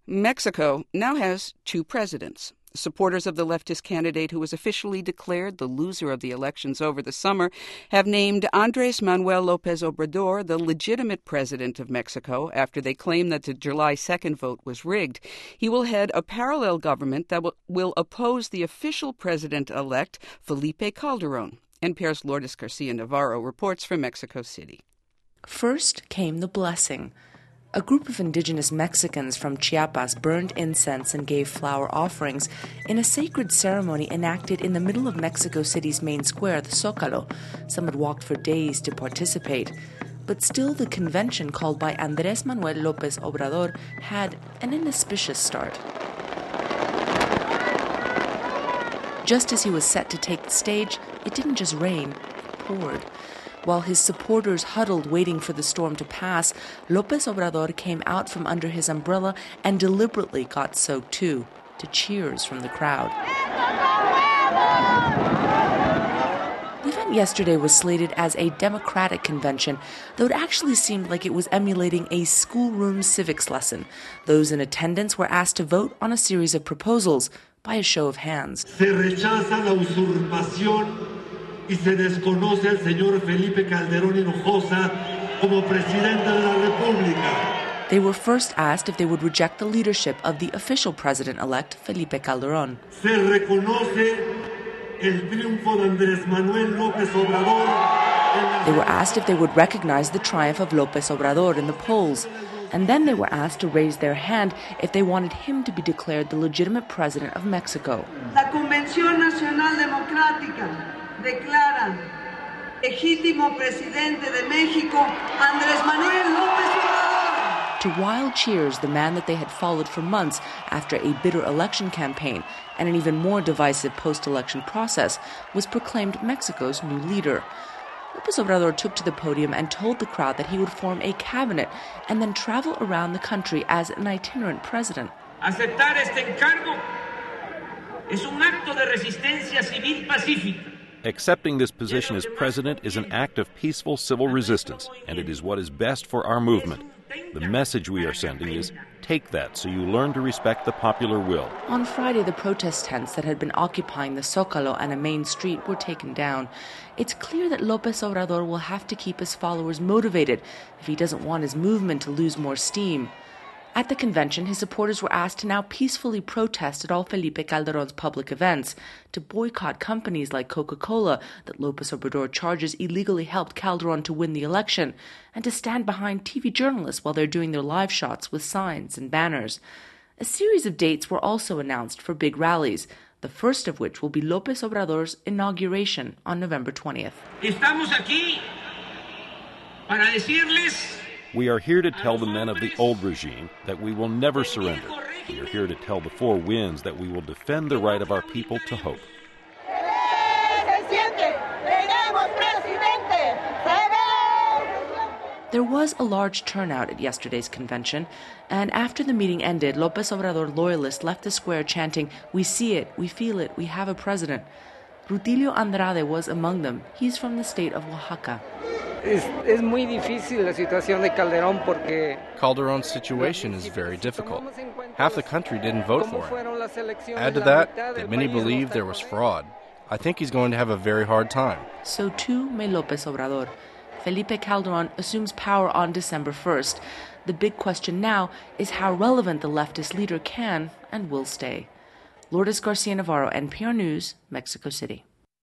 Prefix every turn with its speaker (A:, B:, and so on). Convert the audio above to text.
A: Mexico now has two presidents. Supporters of the leftist candidate who was officially declared the loser of the elections over the summer have named Andrés Manuel López Obrador the legitimate president of Mexico after they claim that the July 2nd vote was rigged. He will head a parallel government that will oppose the official president-elect, Felipe Calderón. NPR's Lourdes Garcia Navarro reports from Mexico City.
B: First came the blessing. A group of indigenous Mexicans from Chiapas burned incense and gave flower offerings in a sacred ceremony enacted in the middle of Mexico City's main square, the Zócalo. Some had walked for days to participate. But still, the convention called by Andrés Manuel López Obrador had an inauspicious start. Just as he was set to take the stage, it didn't just rain, it poured. While his supporters huddled waiting for the storm to pass, López Obrador came out from under his umbrella and deliberately got soaked too, to cheers from the crowd. The event yesterday was slated as a democratic convention, though it actually seemed like it was emulating a schoolroom civics lesson. Those in attendance were asked to vote on a series of proposals by a show of hands.
C: Se rechaza la usurpación y se desconoce al señor Felipe Calderón Hinojosa como presidente de la República.
B: They were first asked if they would reject the leadership of the official president-elect, Felipe Calderón.
C: Se reconoce el triunfo de Andrés Manuel López Obrador.
B: They were asked if they would recognize the triumph of López Obrador in the polls. And then they were asked to raise their hand if they wanted him to be declared the legitimate president of Mexico.
D: La Convención Nacional Democrática declara legítimo presidente de México, Andrés Manuel López Obrador.
B: To wild cheers, the man that they had followed for months after a bitter election campaign and an even more divisive post-election process was proclaimed Mexico's new leader. López Obrador took to the podium and told the crowd that he would form a cabinet and then travel around the country as an itinerant president.
E: Aceptar este encargo es un acto de resistencia civil pacífica.
F: Accepting this position as president is an act of peaceful civil resistance, and it is what is best for our movement. The message we are sending is, take that so you learn to respect the popular will.
B: On Friday, the protest tents that had been occupying the Zócalo and a main street were taken down. It's clear that López Obrador will have to keep his followers motivated if he doesn't want his movement to lose more steam. At the convention, his supporters were asked to now peacefully protest at all Felipe Calderón's public events, to boycott companies like Coca-Cola that López Obrador charges illegally helped Calderón to win the election, and to stand behind TV journalists while they're doing their live shots with signs and banners. A series of dates were also announced for big rallies, the first of which will be López Obrador's inauguration on November 20th.
E: Estamos aquí para decirles.
F: We are here to tell the men of the old regime that we will never surrender. We are here to tell the four winds that we will defend the right of our people to hope. There
B: was a large turnout at yesterday's convention, and after the meeting ended, López Obrador loyalists left the square chanting, "We see it, we feel it, we have a president." Rutilio Andrade was among them. He's from the state of Oaxaca.
G: Es muy difícil la situación de Calderón porque
H: Calderón's situation is very difficult. Half the country didn't vote for him. Add to that many believe there was fraud. I think he's going to have a very hard time.
B: So too may López Obrador. Felipe Calderón assumes power on December 1st. The big question now is how relevant the leftist leader can and will stay. Lourdes Garcia Navarro, NPR News, Mexico City.